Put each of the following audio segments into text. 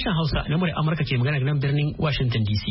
Sashen Hausa na muryar Amurka ke magana nan birnin Washington DC.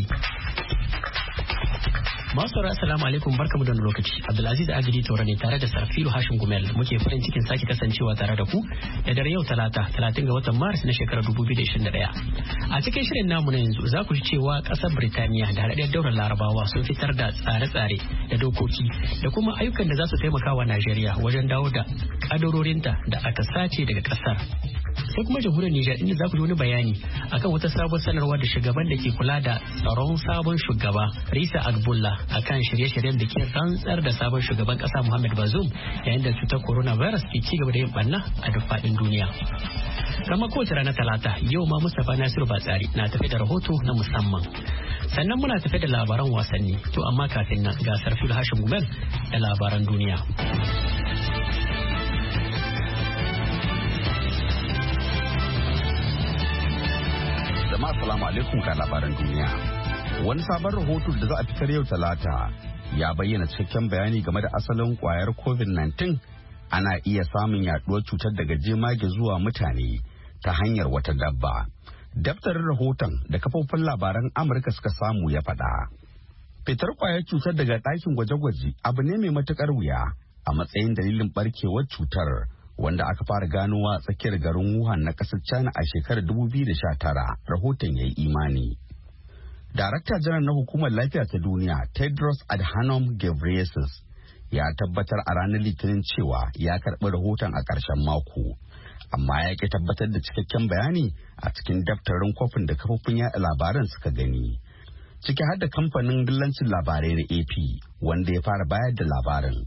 Masu sauraro assalamu alaikum barkamu da lokaci. Abdulaziz Adili Tore ne tare da Sarfilu Hashim Gumel muke farin cikin sake kasancewa tare da ku da dare yau Talata 30 ga watan Maris na shekarar 2021. A cikin shirin namu na yanzu za ku ji cewa kasar Birtaniya da haɗaɗɗiyar daular Larabawa sun fitar da tsare-tsare da dokoki da kuma ayyukan da za su taimaka wa Najeriya wajen dawo da kadarorinta da aka sace daga kasar. Sai kuma jamhuriyar Nijar inda za ku ji wani bayani akan wata sabon sanarwa da shugaban da ke kula da tsaron sabon shugaba Risa Agbullah akan shirye-shiryen da ke rantsar da sabon shugaban kasa Muhammad Bazoum yayin da cutar coronavirus ke ci gaba da yin banna a duk faɗin duniya. Kamar kowace ranar Talata yau ma Mustapha Nasiru Batsari na tafi da rahoto na musamman. Sannan muna tafi da labaran wasanni to amma kafin nan ga Sarfil Hashim Gumel da labaran duniya. Jama'a assalamu alaikum ga labaran duniya. Wani sabon rahoto da za a fitar yau Talata ya bayyana cikakken bayani game da asalin kwayar COVID-19 ana iya samun yaduwar cutar daga jemage zuwa mutane ta hanyar wata dabba. Daftarin rahoton da kafofin labaran Amurka suka samu ya faɗa. Fitar kwayar cutar daga ɗakin gwaje-gwaje abu ne mai matukar wuya a matsayin dalilin barkewar cutar wanda aka fara ganowa tsakiyar garin Wuhan na ƙasar China a shekarar 2019, rahoton ya yi imani. Darakta janar na Hukumar Lafiya ta Duniya Tedros Adhanom Ghebreyesus ya tabbatar a ranar Litinin cewa ya karɓi rahoton a ƙarshen mako, amma ya ƙi tabbatar da cikakken bayani a cikin daftarin kwafin da kafofin yaɗa labaran suka gani, ciki har da kamfanin dillancin labarai na AP wanda ya fara bayar da labarin.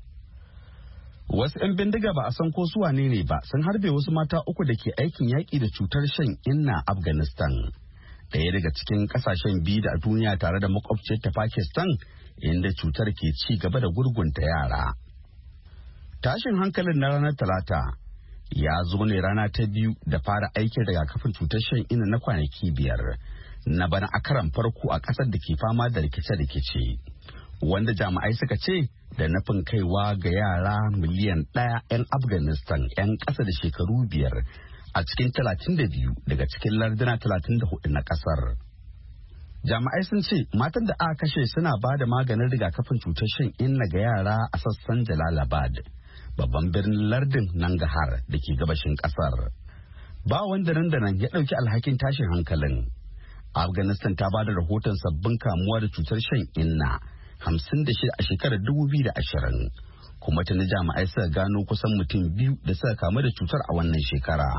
Wasu 'yan bindiga ba a san ko su wane ne ba sun harbe wasu mata uku da ke aikin yaƙi da cutar shan inna Afghanistan, ɗaya daga cikin ƙasashen biyu da a duniya tare da makwabciyar ta Pakistan inda cutar ke ci gaba da gurgunta yara. Tashin hankalin na ranar Talata ya zo ne rana ta biyu da fara aikin rigakafin cutar shan inna na kwanaki 5 na bana a karan farko a ƙasar da ke fama da rikice-rikice, wanda jami'ai suka ce da nufin kaiwa ga yara miliyan 1 'yan Afghanistan 'yan ƙasa da shekaru 5 a cikin 32 daga cikin larduna 34 na ƙasar. Jami'ai sun ce matan da aka kashe suna ba da maganin rigakafin cutar shan inna ga yara a sassan Jalalabad, babban birnin lardin Nangarhar da ke gabashin ƙasar. Ba wanda nan da nan ya ɗauki alhakin tashin hankalin. Afghanistan ta ba da rahoton sabbin kamuwa da cutar shan inna 56 a shekarar 2020, kuma tuni jami'ai suka gano kusan mutum 2 da suka kamu da cutar a wannan shekara.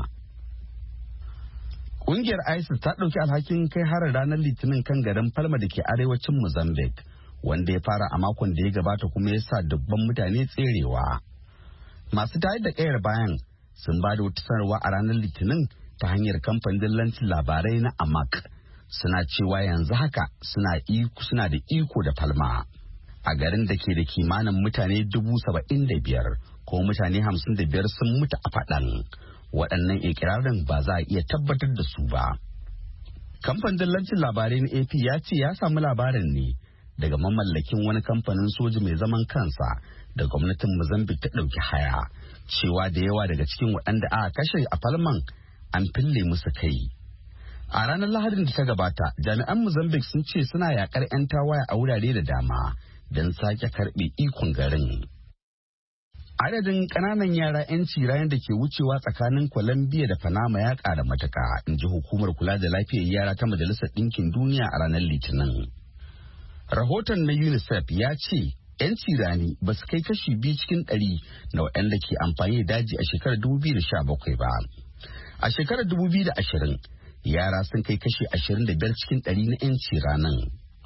Ƙungiyar ISIS ta ɗauki alhakin kai harin ranar Litinin kan garin Palma da ke arewacin Mozambique, wanda ya fara a makon da ya gabata kuma ya sa dubban mutane tserewa. Masu tayar da ƙayar bayan sun ba da wata sanarwa a ranar Litinin ta hanyar kamfanin dillancin labarai na Amaq. Suna cewa yanzu haka suna da iko da Palma, a garin da ke da kimanin mutane 75,000 ko mutane 55 sun mutu a faɗan. Waɗannan ikirarin ba za a iya tabbatar da su ba. Kamfanin dillancin labarai na AP ya ce ya samu labarin ne daga mamallakin wani kamfanin soji mai zaman kansa da gwamnatin Mozambique ta ɗauki haya, cewa da yawa daga cikin waɗanda aka kashe a Palman an fille musu kai. A ranar Lahadin da ta gabata, jami'an Mozambique sun ce suna yakar 'yan tawaye a wurare da dama don sake karɓe ikon garin. Adadin ƙananan yara 'yanci ranar da ke wucewa tsakanin Colombia da Panama ya ƙara matuƙa, in ji hukumar kula da lafiyar yara ta Majalisar Ɗinkin Duniya a ranar Litinin. Rahoton na UNICEF ya ce 'yanci rani ba su kai kashi 2 cikin 100 na waɗanda ke amfani da daji a shekarar 2017 ba. A shekarar 2020, yara sun kai kashi 25 cikin 100 na 'yanci ranan.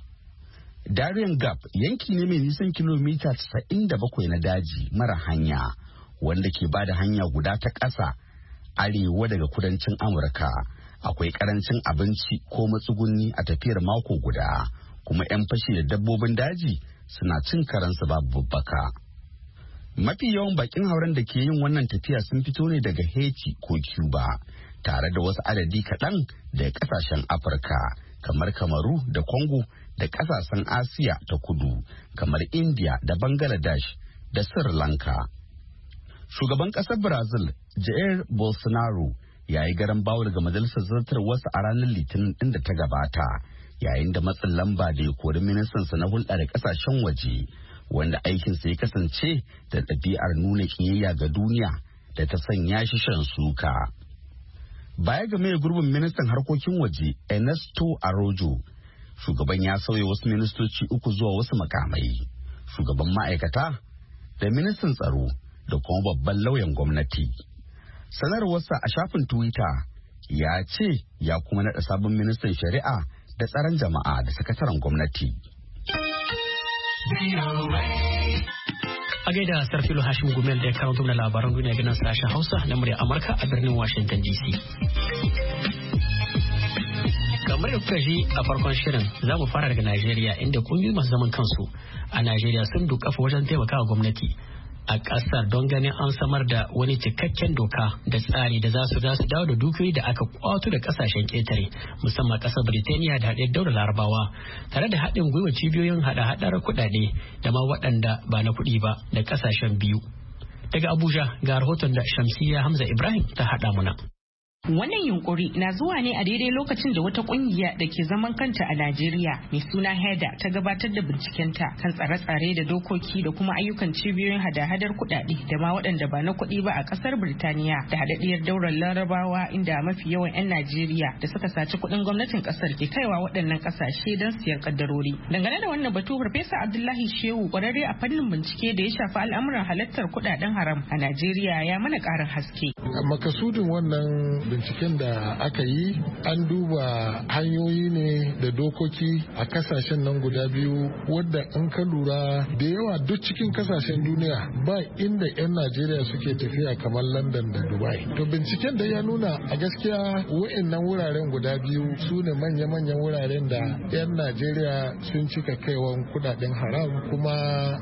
Darien Gap yanki ne mai nisan kilomita 97 na daji mara hanya, wanda ke ba da hanya guda ta ƙasa arewa daga kudancin Amurka. Akwai ƙarancin abinci ko matsuguni a tafiyar mako guda, kuma 'yan fashi da dabbobin daji suna cin karansu babu babbaka. Mafi yawan bakin hauren da ke yin wannan tafiya sun fito ne daga Haiti ko Cuba, tare da wasu adadi kaɗan daga ƙasashen Afirka kamar Kamaru da Congo, da ƙasashen Asiya ta kudu kamar India da Bangladesh da Sri Lanka. Shugaban ƙasar Brazil, Jair Bolsonaro, ya yi garan bawo daga majalisar zartarwarsa a ranar Litinin ɗin da ta gabata, yayin da matsin lamba da ya kori ministansa na hulɗa da ƙasashen waje, wanda aikinsa ya kasance da ɗabi'ar nuna ƙiyayya ga duniya da ta sanya shi shan suka. Baya ga mai gurbin ministan harkokin waje Ernesto Araújo, shugaban ya sauya wasu ministoci 3 zuwa wasu makamai, shugaban ma'aikata da ministan tsaro da kuma babban lauyan gwamnati. Sanarwarsa a shafin Twitter ya ce ya kuma naɗa sabon ministan shari'a da tsaron jama'a da sakataren gwamnati. A gaida Sarfilo Hashim Gumel da ya karanto da labaran duniya ganin sashen Hausa na murya Amurka a birnin Washington DC. Kamar da kuka ji a farkon shirin, za mu fara daga Najeriya, inda kungiyoyi masu zaman kansu a Najeriya sun dukafa wajen taimakawa gwamnati a ƙasar don ganin an samar da wani cikakken doka da tsari da za su dawo da dukiyoyi da aka kwato da ƙasashen ƙetare, musamman ƙasar Birtaniya da haɗe daular Larabawa, tare da haɗin gwiwa cibiyoyin haɗa-haɗar kuɗaɗe da ma waɗanda ba na kuɗi ba da ƙasashen biyu. Daga Abuja ga rahoton da Shamsiyya Hamza Ibrahim ta haɗa muna. Wannan yunkuri na zuwa ne a daidai lokacin da wata kungiya da ke zaman kanta a Najeriya mai suna HEDA ta gabatar da bincikenta kan tsare-tsare da dokoki da kuma ayyukan cibiyoyin hada-hadar kuɗaɗe da ma waɗanda ba na kuɗi ba a ƙasar Birtaniya da haɗaɗɗiyar daular Larabawa, inda mafi yawan 'yan Najeriya da suka saci kuɗin gwamnatin ƙasar ke kaiwa waɗannan ƙasashe don siyan kaddarori. Dangane da wannan batu, Farfesa Abdullahi Shehu, ƙwararre a fannin bincike da ya shafi al'amuran halartar kuɗaɗen haram a Najeriya, ya mana ƙarin haske. Makasudin wannan binciken da aka yi, an duba hanyoyi ne da dokoki a kasashen nan guda biyu, wadda in ka lura da yawa duk cikin kasashen duniya ba inda 'yan Najeriya suke tafiya kamar London da Dubai. To binciken da ya nuna a gaskiya wa'annan wuraren guda biyu su ne manya-manyan wuraren da 'yan Najeriya sun cika kaiwan kudaden haram, kuma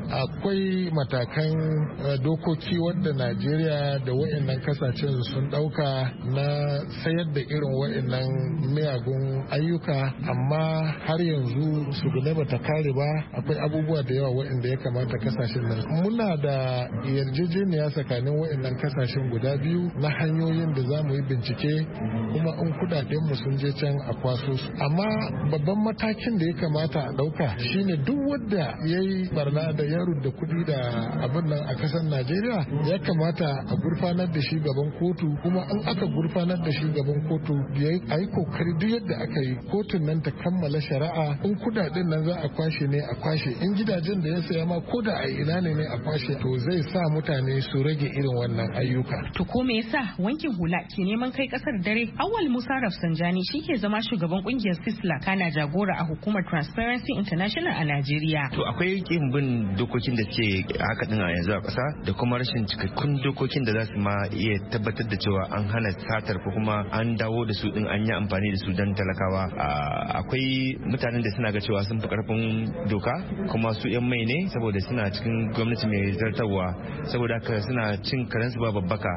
akwai matakan dokoki wadda Najeriya da wa'annan kasashen sun dauka na sayar da irin waɗannan miyagun ayyuka, amma har yanzu su gune bata kare ba. Akwai abubuwa da yawa waɗanda ya kamata kasashen nan. Muna da yarjejeniya tsakanin waɗannan kasashen guda biyu na hanyoyin da za mu yi bincike, kuma in kudaden mu sun je can a kwaso su. Amma babban matakin da ya kamata a ɗauka shine duk wanda ya yi barna da yaro da kuɗi da abin nan a ƙasar Najeriya, ya kamata a gurfanar da shi gaban kotu, kuma in aka gurfanar da shi gaban kotu a yi kokari duk yadda aka yi kotun nan ta kammala shari'a. In kudaden nan za a kwashe ne a kwashe, in gidajen da ya saya ma ko da a ina ne a kwashe, to zai sa mutane su rage irin wannan ayyuka. To ko me yasa wankin hula ke neman kai kasar dare? Awal Musa Rafsanjani shi ke zama shugaban kungiyar Sisla, kana jagora a hukumar Transparency International a Najeriya. To akwai kin bin dokokin da ke haka din a yanzu a kasa, da kuma rashin cikakkun dokokin da za su ma iya tabbatar da cewa an hana satar ko kuma an dawo da su din an yi amfani da su don talakawa. Akwai mutanen da suna ga cewa sun fi karfin doka, kuma su yan mai ne saboda suna cikin gwamnati mai zartarwa, saboda haka suna cin karensu ba babbaka.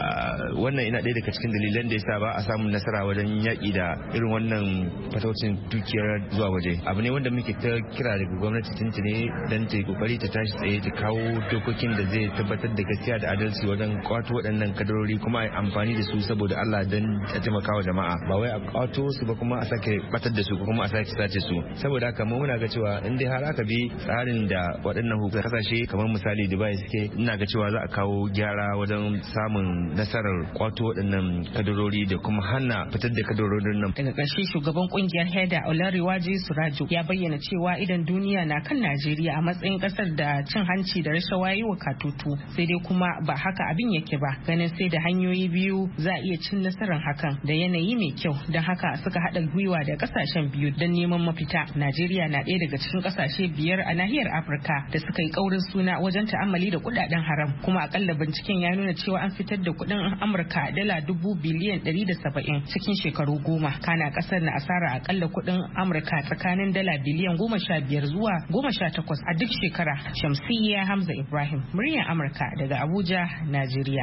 Wannan ina ɗaya daga cikin dalilan da yasa ba a samun nasara wajen yaƙi da irin wannan fataucin dukiyar zuwa waje. Abu ne wanda muke ta kira daga gwamnati tuntune don ta yi kokari ta tashi tsaye ta kawo dokokin da zai tabbatar da gaskiya da adalci wajen kwato waɗannan kadarori, kuma a yi amfani da su saboda Allah don a taimaka wa jama'a, ba wai a kwato su ba kuma a sake batar da su ko kuma a sake sace su. Saboda haka mu muna ga cewa in dai har aka bi tsarin da waɗannan hukumar kasashe kamar misali Dubai suke, ina ga cewa za a kawo gyara wajen samun nasarar kwato waɗannan kadarori da kuma hana fitar da kadarorin nan. Daga ƙarshe, shugaban kungiyar HEDA Olariwaji Suraju ya bayyana cewa idan duniya na kan Najeriya a matsayin ƙasar da cin hanci da rashawa yi wa katutu, sai dai kuma ba haka abin yake ba, ganin sai da hanyoyi biyu za a iya cin nasarar hakan da yanayi mai kyau. Don haka suka haɗa gwiwa da ƙasashen biyu don neman mafita. Najeriya na ɗaya daga cikin ƙasashe 5 a nahiyar Afirka da suka yi ƙaurin suna wajen ta'ammali da kuɗaɗen haram, kuma akalla binciken ya nuna cewa an fitar da kuɗin Amurka dala biliyan 170 cikin shekaru 10. Kana ƙasar na asara akalla kuɗin Amurka tsakanin dala biliyan 15 zuwa 18 a duk shekara. Shamsiyya Hamza Ibrahim, muryar Amurka daga Abuja, Najeriya.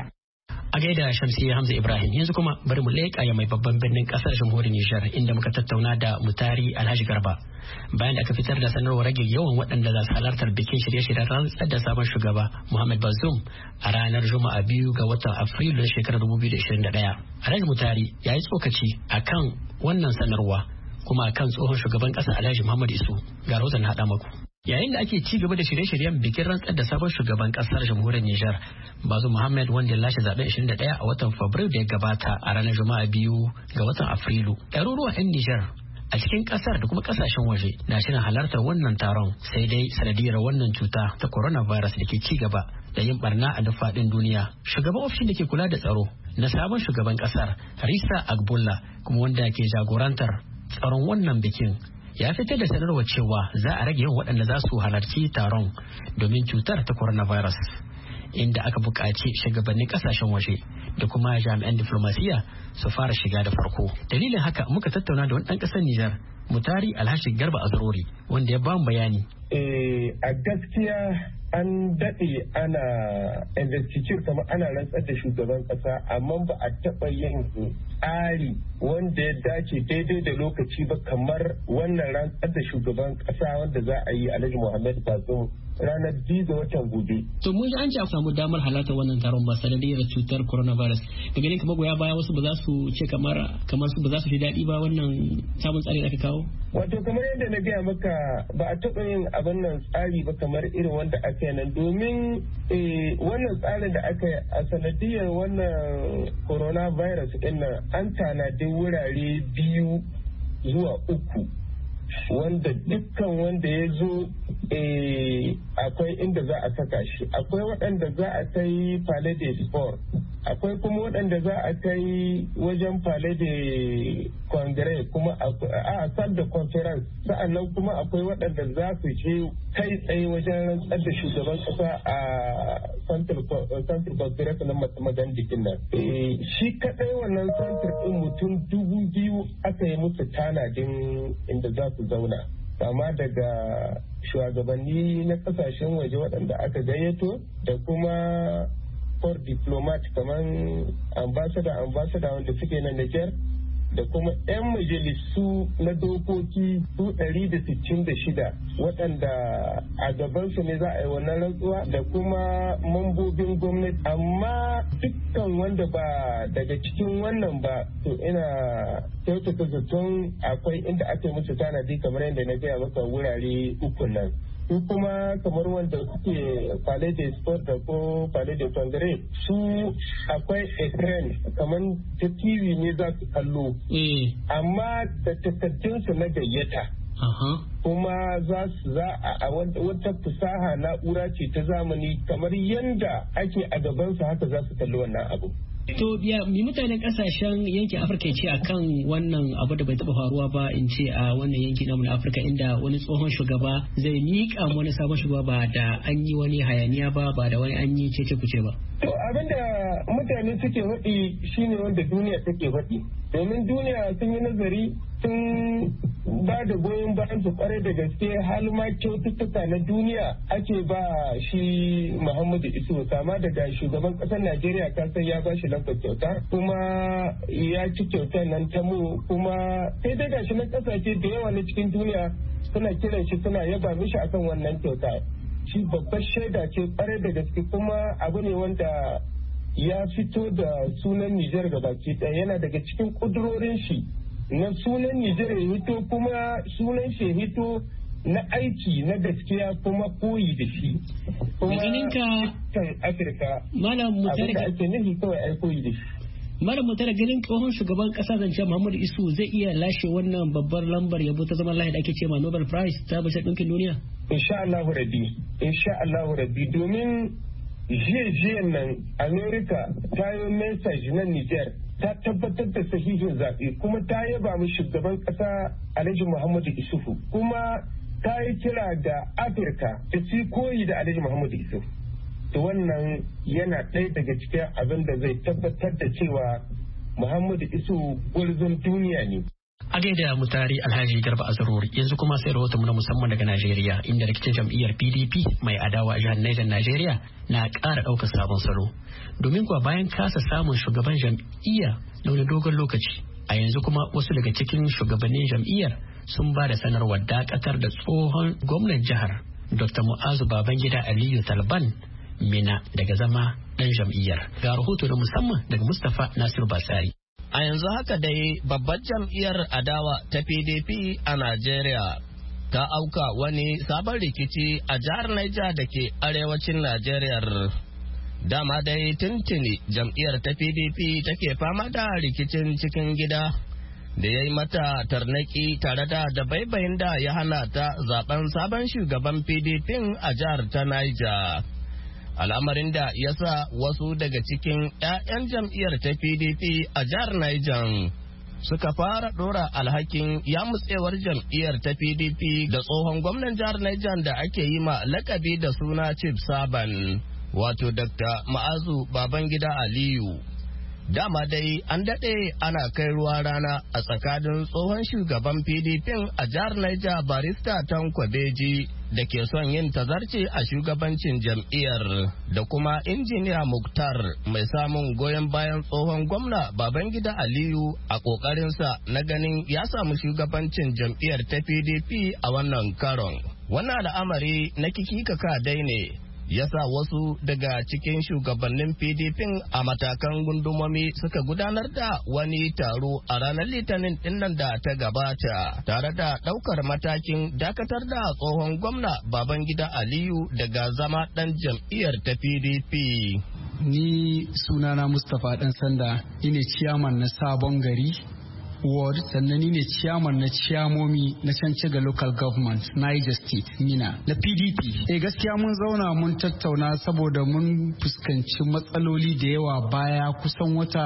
A gaida Shamsiyya Hamza Ibrahim. Yanzu kuma bari mu leƙa ya mai babban birnin kasar jamhuriyar Nijar inda muka tattauna da Mutari Alhaji Garba. Bayan da aka fitar da sanarwar rage yawan waɗanda za su halartar bikin shirye-shiryen rantsar da sabon shugaba Muhammad Bazoum a ranar Juma'a 2 ga watan Afrilu na shekarar 2021. Alhaji Mutari ya yi tsokaci akan wannan sanarwa kuma akan tsohon shugaban ƙasa Alhaji Muhammad Isu. Ga rahoton haɗa maku. Yayin da ake ci gaba da shirye-shiryen bikin rantsar da sabon shugaban kasar jamhuriyar Nijar, Bazoum Muhammad wanda ya lashe zaben 21 a watan Fabrairu da ya gabata a ranar Juma'a 2 ga watan Afrilu. Ɗaruruwan 'yan Nijar a cikin kasar da kuma kasashen waje na shirin halartar wannan taron, sai dai sanadiyar wannan cuta ta coronavirus da ke ci gaba da yin barna a duk faɗin duniya. Shugaban ofishin da ke kula da tsaro na sabon shugaban kasar, Risa Agbola, kuma wanda ke jagorantar tsaron wannan bikin, ya fitar da sanarwar cewa za a rage yawan waɗanda za su halarci taron domin cutar ta coronavirus, inda aka buƙaci shugabannin ƙasashen waje da kuma jami'an diflomasiyya su fara shiga da farko. Dalilin haka muka tattauna da wani ɗan ƙasar Nijar, Mutari Alhaji Garba Azurori, wanda ya bamu bayani. A gaskiya an daɗe ana investiture kamar ana rantsar da shugaban ƙasa, amma ba a taɓa yin tsari wanda ya dace daidai da lokaci ba kamar wannan rantsar da shugaban ƙasa wanda za a yi Alhaji Muhammad Bazoum ranar 2 ga watan gobe. To mun an ce a samu damar halartar wannan taron ba sanadiyar cutar coronavirus. Da ganin kamar goya baya wasu ba za su ce kamar su ba za su ji daɗi ba wannan sabon tsari da aka kawo? Wato kamar yadda na gaya maka ba a taɓa yin abin nan tsari ba kamar irin wanda aka yi nan, domin wannan tsarin da aka yi a sanadiyar wannan coronavirus ɗin nan an tanadi wurare 2 zuwa 3 wanda dukkan wanda ya zo akwai inda za a saka shi. Akwai waɗanda za a kai Palais de Sport, akwai kuma waɗanda za a kai wajen Palais de Congrès, kuma a Salle de Conference, sa'annan kuma akwai waɗanda za su je kai tsaye wajen rantsar da shugaban ƙasa a Centre Congrès na Magandikin nan. Shi kaɗai wannan santir ɗin mutum 2,000 aka yi musu tanadin inda za su zauna, kama daga shugabanni na kasashen waje waɗanda aka gayyato da kuma for diplomat kamar ambassador wanda suke na Niger, da kuma 'yan majalisu na dokoki su 166 waɗanda a gabansu ne za a yi wannan rantsuwa, da kuma mambobin gwamnati. Amma dukkan wanda ba daga cikin wannan ba, to ina kyautata zaton akwai inda aka yi musu tanadi kamar yadda na gaya maka wurare 3 nan. Su kuma kamar wanda suke Palais de Sport da ko Palais de Congrès, su akwai ekran kamar ta TV ne za su kallo, amma da takardunsu na gayyata. Kuma za a wata fasaha na'ura ce ta zamani kamar yadda ake a gabansu haka za su kalli wannan abu. To biya mi mutanen kasashen yankin Afirka ce akan wannan abu da bai taba faruwa ba, in ce a wannan yanki namu na Afirka, inda wani tsohon shugaba zai miƙa wani sabon shugaba ba da an yi wani hayaniya ba da wani an yi cece kuce ba. To abinda mutane suke faɗi shine wanda duniya take faɗi, domin duniya sun yi nazari sun ba da goyon bayan su kwarai da gaske, har ma kyaututtuka na duniya ake ba shi Muhammadu Isu, kama daga shugaban ƙasar Najeriya kasan ya ba shi lambar kyauta, kuma ya ci kyautar nan ta mu, kuma sai dai gashi na ƙasashe da yawa na cikin duniya suna kiran shi suna yaba mishi akan wannan kyauta. Shi babbar shaida ce kwarai da gaske, kuma abu ne wanda ya fito da sunan Nijar gabaki ɗaya, yana daga cikin ƙudurorin shi na sunan Nijar ya hito, kuma sunan shi hito na aiki na gaskiya kuma koyi da shi. Kuma kan Afirka abin da ake nufi kawai ai koyi da shi. Malam Mutare, ganin tsohon shugaban kasa zance Muhammadu Isu zai iya lashe wannan babbar lambar yabo ta zaman lafiya da ake cewa Nobel Prize ta Majalisar Ɗinkin Duniya? Insha Allahu Rabbi, domin jiyan nan Amerika ta yi message na Niger ta tabbatar da sahihin zaɓe, kuma ta yaba mu shugaban ƙasa Alhaji Muhammadu Isufu, kuma ta yi kira ga Afirka ta ci koyi da Alhaji Muhammadu Isufu. To wannan yana ɗaya daga cikin abin da zai tabbatar da cewa Muhammadu Isu gwarzon duniya ne. A gaida Mutari Alhaji Garba Azarori. Yanzu kuma sai rahoton na musamman daga Najeriya, inda rikicin jam'iyyar PDP mai adawa a jihar Niger Najeriya na ƙara ɗaukar sabon salo. Domin kuwa bayan kasa samun shugaban jam'iyya na wani dogon lokaci, a yanzu kuma wasu daga cikin shugabannin jam'iyyar sun ba da sanarwar dakatar da tsohon gwamnan jihar Dr. Mu'azu Babangida Aliyu Talban Mina daga zama ɗan jam'iyyar. Ga rahoto na musamman daga Mustapha Nasiru Basari. A yanzu haka dai babbar jam'iyyar adawa ta PDP a Najeriya ta auka wani sabon rikici a jihar Niger da ke arewacin Najeriya. Dama dai tuntuni jam'iyyar ta PDP take fama da rikicin cikin gida da ya yi mata tarnaki tare da dabaibayin da ya hana ta zaben sabon shugaban PDP a jihar ta Niger. Al'amarin da ya sa wasu daga cikin 'ya'yan jam'iyyar ta PDP a jihar Niger suka fara ɗora alhakin yamutsewar jam'iyyar ta PDP da tsohon gwamnan jihar Niger da ake yi ma lakabi da suna Chief Saban, wato Dr. Ma'azu Babangida Aliyu. Dama dai an daɗe ana kai ruwa rana a tsakanin tsohon shugaban PDP a jihar Niger Barista Tanko Beji da ke son yin tazarce a shugabancin jam'iyyar da kuma injiniya Muktar mai samun goyon bayan tsohon gwamna Babangida Aliyu a ƙoƙarinsa na ganin ya samu shugabancin jam'iyyar ta PDP a wannan karon. Wannan al'amari na kikikaka dai ne yasa wasu daga cikin shugabannin PDP a matakan gundumomi suka gudanar da wani taro a ranar Litinin dinnan da ta gabata tare da daukar matakin dakatar da tsohon gwamna Babangida Aliyu daga zama dan jam'iyyar ta PDP. Ni sunana Mustapha Dan Sanda, ine ciyaman na Sabon Gari ward, sannan ni ne chairman na ciyamomi na Cancega local government Niger state Mina na PDP. Gaskiya mun zauna mun tattauna saboda mun fuskanci matsaloli da yawa baya kusan wata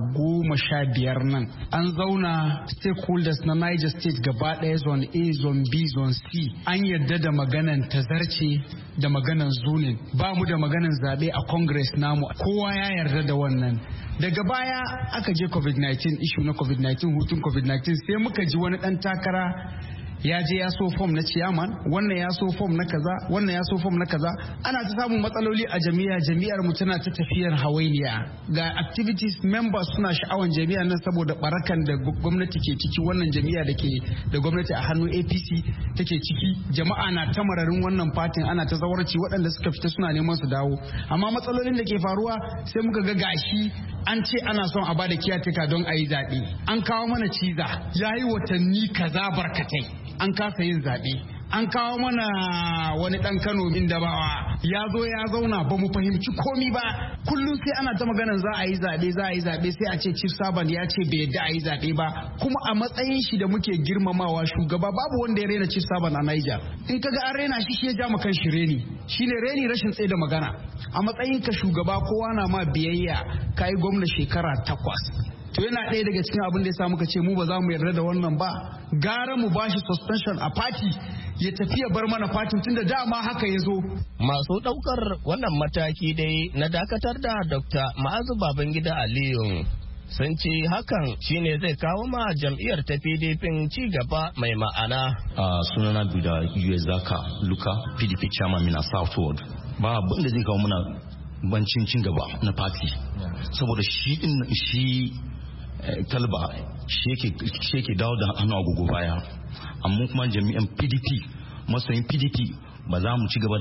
15 nan. An zauna stakeholders na Niger state gaba ɗaya zone A, zone B, zone C an yarda da maganan tazarce da maganan zoning. Ba mu da maganan zaɓe a congress namu, kowa ya yarda da wannan. Daga baya aka je COVID-19, issue na COVID-19, hutun COVID-19, sai muka ji wani ɗan takara ya je ya so form na chairman, wannan ya so form na kaza, wannan ya so form na kaza. Ana ta samun matsaloli a jami'ar mu tana ta tafiyar hawainiya. Ga activities members suna sha'awan jami'ar nan saboda barakan da gwamnati ke ciki, wannan jami'a da ke da gwamnati a hannun APC take ciki. Jama'a na ta mararin wannan fatin, ana ta zawarci, waɗanda suka fita suna neman su dawo. Amma matsalolin da ke faruwa sai muka ga gashi an ce ana son a bada kiyateka don a yi zaɓe. An kawo mana ciza, ya yi watanni kaza barkatai. An kasa yin zaɓe. An kawo mana wani ɗan Kano min Dabawa ya zo ya zauna, ba mu fahimci komi ba. Kullum sai ana ta maganan za a yi zaɓe sai a ce Chief Saban ya ce bai yadda a yi zaɓe ba. Kuma a matsayin shi da muke girmamawa shugaba, babu wanda ya rena Chief Saban a Niger. In kaga an rena shi ya ja kan shi reni. Shine reni rashin tsaye da magana. A matsayin ka shugaba kowa na ma biyayya, kai gwamna shekara 8. To yana ɗaya daga cikin abin da ya sa muka ce mu ba za mu yarda da wannan ba, gara mu bashi suspension a party ya tafi ya bar mana fatin tunda dama haka ya zo. Masu ɗaukar wannan mataki dai na dakatar da Dr. Ma'azu Babangida Aliyu sun ce hakan shine zai kawo ma jam'iyyar ta PDP ci gaba mai ma'ana. Sunana Duda Zaka Luka, PDP chairman Mina South Ward. Ba abin da zai kawo mana bancin cin gaba na party, saboda shi Talba shi yake dawo da hannu agogo baya. Amma kuma jami'an PDP, masoyin PDP ba za mu ci gaba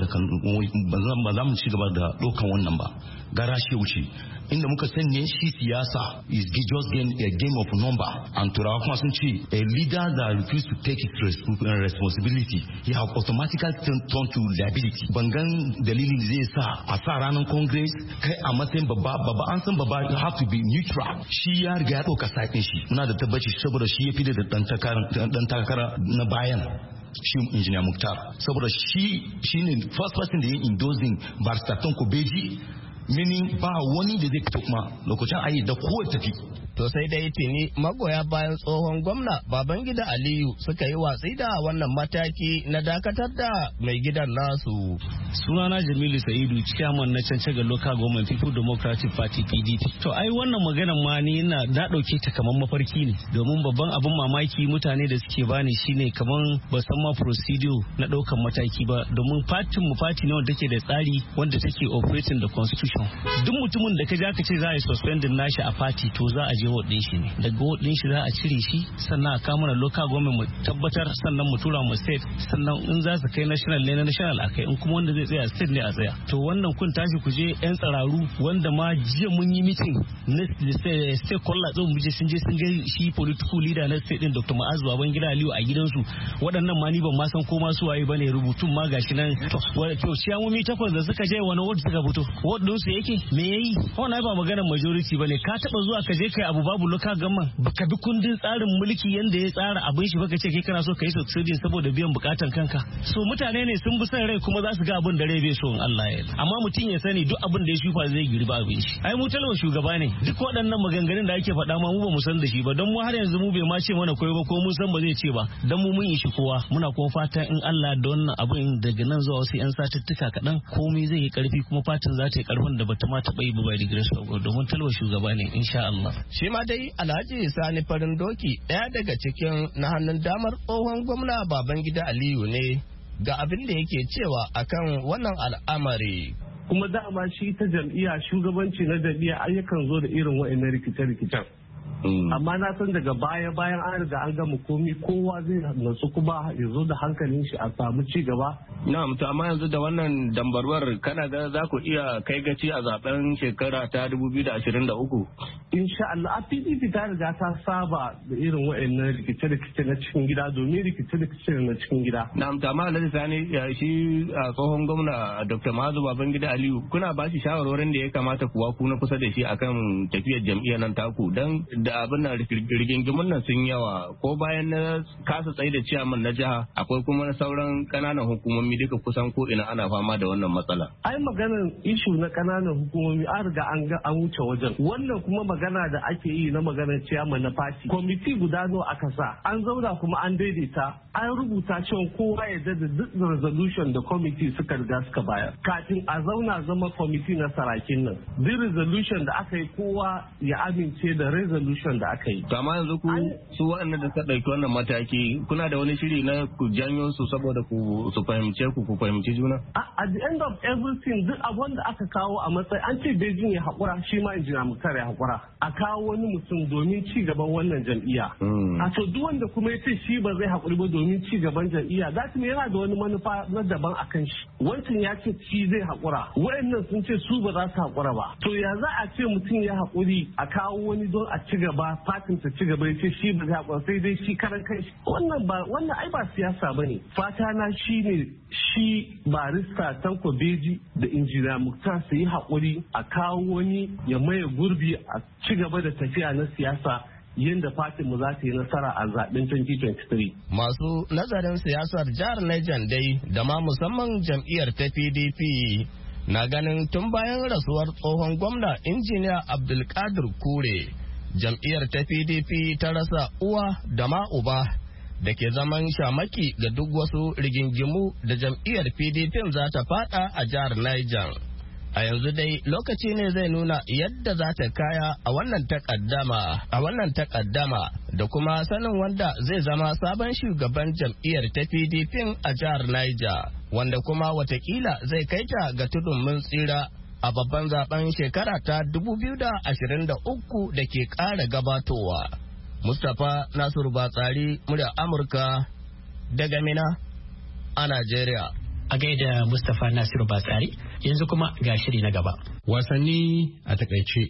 da ɗaukan wannan ba. Gara shi wuce. Inda muka sanya shi siyasa is just a game of number. And turawa kuma sun ce a leader that refuses to take his responsibility, he have automatically turned to liability. Bangan dalilin zai sa a sa ranar Congress kai a matsayin babba an san babba you have to be neutral. Shi ya riga ya ɗauka sakin shi. Muna da tabbaci saboda shi ya fi da ɗan takara na bayan. Shi injiniya Muktar, saboda shi ne first person da yin endorsing Barista Tanko Beji, meaning ba wani da zai fito kuma lokacin ayi da kowa tafi. To sai dai tuni magoya bayan tsohon gwamna Babangida Aliyu suka yi watsi da wannan mataki na dakatar da mai gidan nasu. Sunana Jamilu Sa'idu, chairman na Cancaga Local Government People Democratic Party PDP. To ai wannan maganar ma ni na dauke ta kaman mafarki ne, domin babban abin mamaki mutane da suke bani shine kaman ba san ma procedure na daukan mataki ba, domin party mu party ne wanda take da tsari wanda take operating the constitution. Duk mutumin da ka ja ka ce za a yi suspending nashi a party to za a je ward din shi ne, daga ward din shi za a cire shi, sannan a kama na local government mu tabbatar, sannan mu tura mu state, sannan in za su kai national ne na national akai, in kuma wanda zai tsaya state ne a tsaya. To wannan kun tashi ku je yan tsararu wanda ma jiya mun yi meeting na state kolla zo mu je sun ga shi political leader na state din Dr. Ma'azu Babangida Aliyu a gidansu. Waɗannan ma ni ban ma san ko ma su waye bane, rubutun ma gashi nan. To ciyamomi takwas da suka je wani ward suka fito, ward din su yake me yayi? Wannan ba maganar majority bane. Ka taba zuwa ka je kai abu babu local government, baka bi kundin tsarin mulki yanda ya tsara abin shi baka ce kai kana so kai succeeding saboda biyan bukatan kanka. So mutane ne sun bi son rai kuma za su ga abin da rai bai so in Allah ya yarda. Amma mutum ya sani duk abin da ya shufa zai girba abin shi. Ai mu talaba shugaba ne. Duk waɗannan maganganun da ake faɗa ma mu ba mu san da shi ba, don mu har yanzu mu bai ma ce mana koyo ba, ko mun san ba zai ce ba, dan mu mun yi shi kowa. Muna kuma fatan in Allah da wannan abin daga nan zuwa wasu 'yan satuttuka kaɗan komai zai yi ƙarfi, kuma fatan za ta yi ƙarfin da bata ma taɓa yi ba by the grace of God, domin talaba shugaba ne insha Allah. Shi ma dai Alhaji Sani Farin Doki ɗaya daga cikin na hannun damar tsohon gwamna Babangida Aliyu ne ga abin da yake cewa akan wannan al'amari. Kuma dama shi ta jam'iyya, shugabanci na jam'iyya ayyukan zo da irin wa'annan rikice-rikicen. Amma na san daga bayan an riga an gama komi, kowa zai natsu kuma ya zo da hankalin shi a samu ci gaba. Na'am, to amma yanzu da wannan dambarwar kana ga za ku iya kai gaci a zaben shekara ta 2023? Insha Allah, a PDP ta riga ta saba da irin wa'annan rikice-rikice na cikin gida, domin rikice-rikice na cikin gida. Na'am, to amma Alhaji Sani, shi tsohon gwamna Dr. Ma'azu Babangida Aliyu, kuna ba shi shawarwarin da ya kamata kuwa ku na kusa da shi akan tafiyar jam'iyyar nan taku, dan da abin nan rigingimun nan sun yawa, ko bayan na kasa tsaye da ciyaman na jiha akwai kuma sauran kananan hukumomi duka kusan ko ina ana fama da wannan matsala. Ai maganar ishu na kananan hukumomi an riga an wuce wajen. Wannan kuma magana da ake yi na maganar ciyaman na fati, kwamiti guda nawa aka sa, an zauna kuma an daidaita, an rubuta cewa kowa ya da duk resolution da kwamiti suka riga suka bayar. Kafin a zauna zama kwamiti na sarakin nan, duk resolution da aka yi kowa ya amince da resolution da aka yi. To amma yanzu ku su waɗanda da suka ɗauki wannan mataki, kuna da wani shiri na ku janyo su saboda ku su fahimce ku fahimci juna? At the end of everything, duk abin da aka kawo a matsayi, an ce Beijing ya haƙura, shi ma injina Muktar ya haƙura. A kawo wani mutum domin ci gaban wannan jam'iyya. A to duk wanda kuma ya ce shi ba zai haƙuri ba domin ci gaban jam'iyya, that yana da wani manufa na daban a kan shi. Wancan ya ce shi zai haƙura, waɗannan sun ce su ba za su haƙura ba. To ya za a ce mutum ya haƙuri a kawo wani don a ci gaba, fatin ta ci gaba, ya ce shi ba zai haƙura, sai dai shi karan kai. Wannan ai ba siyasa ba ne. Fata na shi ne shi barista Tanko Beji da injiniya Muktar su yi haƙuri a kawo wani ya maye gurbi a ci gaba da tafiya na siyasa yadda fatin mu za ta yi nasara a zaben 2023. Masu nazarin siyasar jihar Niger dai da ma musamman jam'iyyar ta PDP na ganin tun bayan rasuwar tsohon gwamna injiniya Abdulkadir Kure, jam'iyyar ta PDP ta rasa uwa da ma uba da ke zaman shamaki ga duk wasu rigingimu da jam'iyyar PDP za ta fada a jihar Niger. A yanzu dai lokaci ne zai nuna yadda za ta kaya a wannan takaddama da kuma sanin wanda zai zama sabon shugaban jam'iyyar ta PDP a jihar Niger, wanda kuma watakila zai kai ta ga tudun mun tsira a babban zaben shekara ta 2023 da ke ƙara gabatowa. Mustapha Nasiru Batsari, murya Amurka daga Mina a Najeriya. A gaida Mustapha Nasiru Batsari, yanzu kuma ga shiri na gaba. Wasanni a takaice.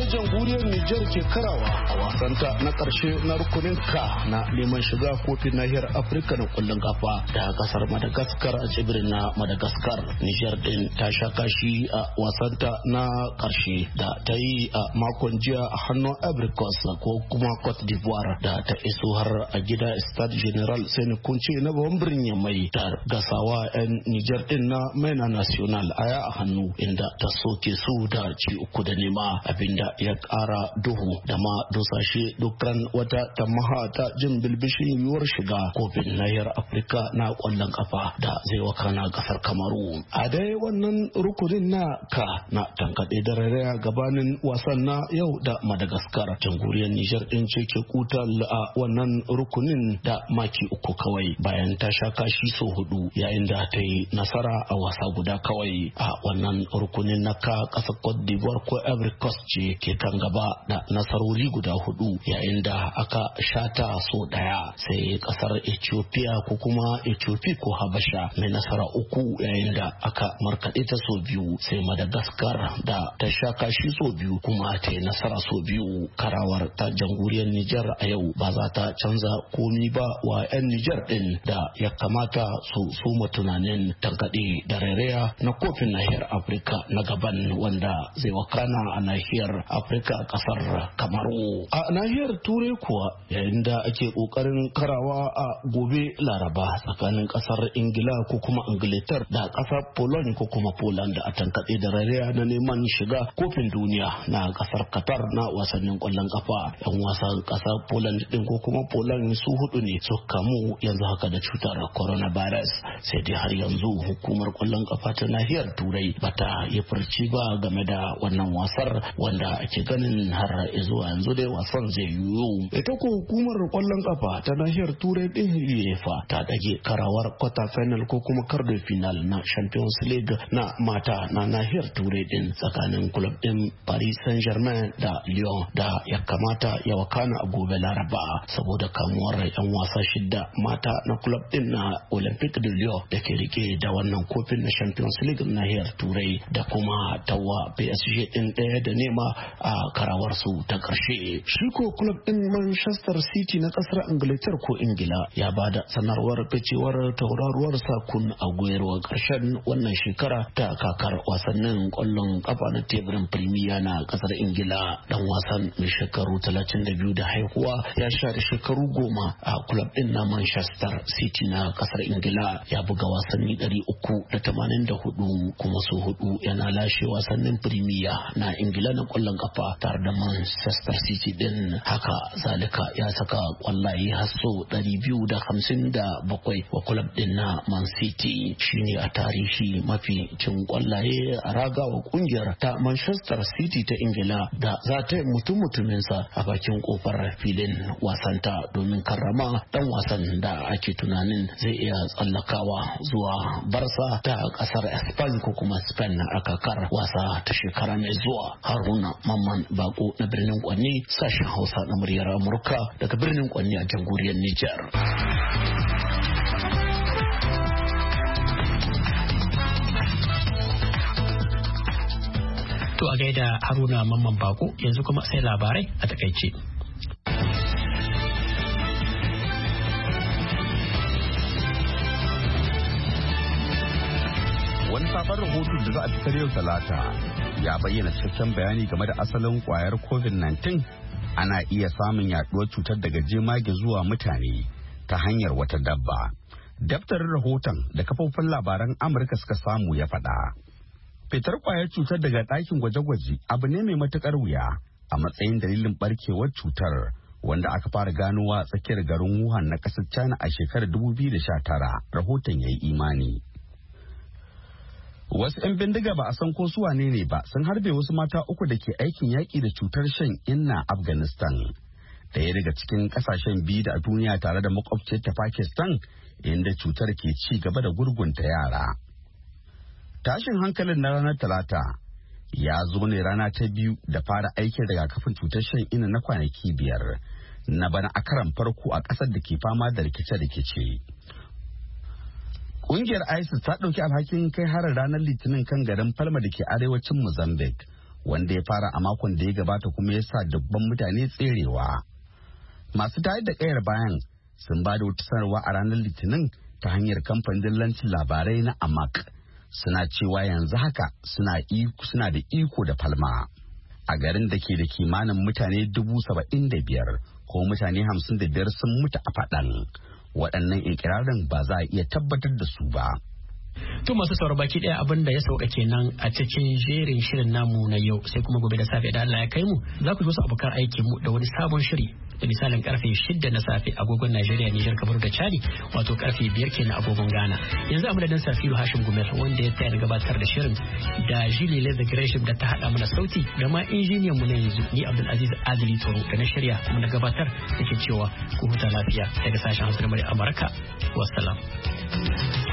jamhuriyar Nijar ke karawa a wasanta na karshe na rukunin ka na neman shiga kofin nahiyar Afirka na kwallon kafa da kasar Madagascar a tsibirin na Madagascar. Nijar din ta sha kashi a wasanta na karshe da ta yi a makon jiya a hannun Ivory Coast ko kuma Cote d'Ivoire da ta iso har a gida Stade General Sani Kunce na babban birnin Yamai da gasawa 'yan Nijar din na Mena National aya a hannu inda ta soke su da ci 3-0 abinda ya kara duhu da ma dosashe dukkan wata tamaha ta jin bilbishin yiwuwar shiga kofin nahiyar Afirka na kwallon kafa da zai wakana kasar Kamaru. A dai wannan rukunin na ka na tankaɗe da raraya gabanin wasan na yau da Madagascar. Jamhuriyar Nijar din ce ke kutal a wannan rukunin da maki 3 kawai bayan ta sha kashi so 4 yayin da ta yi nasara a wasa guda kawai. A wannan rukunin na ka kasar Cote d'Ivoire ko Ivory Coast ce ke kan gaba da nasarori guda 4 yayin da aka shata so 1 sai kasar Ethiopia ko kuma Ethiopia ko Habasha mai nasara 3 yayin da aka markaɗe ta so 2 sai Madagascar da ta sha kashi so 2 kuma ta yi nasara so 2. Karawar ta jamhuriyar Nijar a yau ba za ta canza komi ba wa 'yan Nijar din da ya kamata su suma tunanin tankaɗe da rairaya na kofin nahiyar Afirka na gaban wanda zai wakana a nahiyar Afirka kasar Kamaru. A nahiyar Turai kuwa yayin da ake kokarin karawa a gobe Laraba tsakanin kasar Ingila ko kuma Ingilitar da kasar Poland ko kuma Poland a tankaɗe da rairaya na neman shiga kofin duniya na kasar Qatar na wasannin kwallon kafa. 'Yan wasan kasar Poland din ko kuma Poland su 4 ne su kamu yanzu haka da cutar coronavirus sai dai har yanzu hukumar kwallon kafa ta nahiyar Turai bata yi furci ba game da wannan wasar wanda ake ganin har zuwa yanzu dai wasan zai yiwu. Ita ko hukumar kwallon kafa ta nahiyar Turai din UEFA ta dage karawar quarter final ko kuma quarter final na Champions League na mata na nahiyar Turai din tsakanin club din Paris Saint-Germain da Lyon da ya kamata ya wakana a gobe Laraba saboda kamuwar 'yan wasa 6 mata na club din na Olympique de Lyon da ke rike da wannan kofin na Champions League nahiyar Turai da kuma tawa PSG din 1-0 a karawar su ta karshe. Shi ko club din Manchester City na kasar Ingilitar ko Ingila ya bada sanarwar ficewar tauraruwar sa Kun Aguero karshen wannan shekara ta kakar wasannin kwallon kafa na teburin Premier na kasar Ingila. Dan wasan mai shekaru 32 da haihuwa ya share shekaru 10 a club din na Manchester City na kasar Ingila ya buga wasanni 384 kuma su 4 yana lashe wasannin Premier na Ingila na kwallon kafa tare da Manchester City din. Haka zalika ya saka kwallaye hasso 257 wa club din na Man City. Shine a tarihi mafi cin kwallaye a raga wa kungiyar ta Manchester City ta Ingila da za ta yi mutuminsa a bakin kofar filin wasanta domin karrama dan wasan da ake tunanin zai iya tsallakawa zuwa Barca ta kasar Spain ko kuma Spain a kakar wasa ta shekara mai zuwa. Haruna Mamman Bako na birnin Kwanni, sashen Hausa na muryar Amurka daga birnin Kwanni a jamhuriyar Nijar. To a gaida Haruna Mamman Bako, yanzu kuma sai labarai a takaice. Wani sabon rahoto da za a fitar yau Talata ya bayyana cikakken bayani game da asalin kwayar COVID-19. Ana iya samun yaduwar cutar daga jemage zuwa mutane ta hanyar wata dabba. Daftarin rahoton da kafofin labaran Amurka suka samu ya faɗa. Fitar kwayar cutar daga ɗakin gwaje-gwaje abu ne mai matuƙar wuya a matsayin dalilin barkewar cutar wanda aka fara ganowa a tsakiyar garin Wuhan na ƙasar China a shekarar 2019, rahoton ya yi imani. Wasu 'yan bindiga ba a san ko su wane ne ba sun harbe wasu mata 3 da ke aikin yaƙi da cutar shan inna Afghanistan. Daya daga cikin ƙasashen biyu da a duniya tare da makwabciyar ta Pakistan inda cutar ke ci gaba da gurgunta yara. Tashin hankalin na ranar Talata ya zo ne rana ta biyu da fara aikin rigakafin cutar shan inna na kwanaki 5 na bana a karan farko a ƙasar da ke fama da rikice-rikice. Ƙungiyar ISIS ta ɗauki alhakin kai harin ranar Litinin kan garin Palma da ke arewacin Mozambique, wanda ya fara a makon da ya gabata kuma ya sa dubban mutane tserewa. Masu tayar da kayar bayan sun ba da wata sanarwa a ranar Litinin ta hanyar kamfanin dillancin labarai na Amak. Suna cewa yanzu haka suna da iko da Palma. A garin da ke da kimanin mutane 75,000 ko mutane 55 sun mutu a faɗan. Waɗannan ikirarin ba za a iya tabbatar da su ba. To masu sauraro baki daya abin da ya sauka kenan a cikin jerin shirin namu na yau, sai kuma gobe da safe da Allah ya kai mu za ku ji wasu abokan aikin mu da wani sabon shiri da misalin karfe 6 na safe agogon Najeriya, Nijar, Kamaru da Chadi, wato karfe 5 kenan agogon Ghana. Yanzu a madadin Safiru Hashim Gumel wanda ya tayar gabatar da shirin, da Julie Leather Gresham da ta hada mana sauti, da ma injiniyan mu na yanzu ni Abdulaziz Adili Toro da na shirya kuma na gabatar yake cewa ku huta lafiya daga sashen Hausa na Amurka. Wassalam.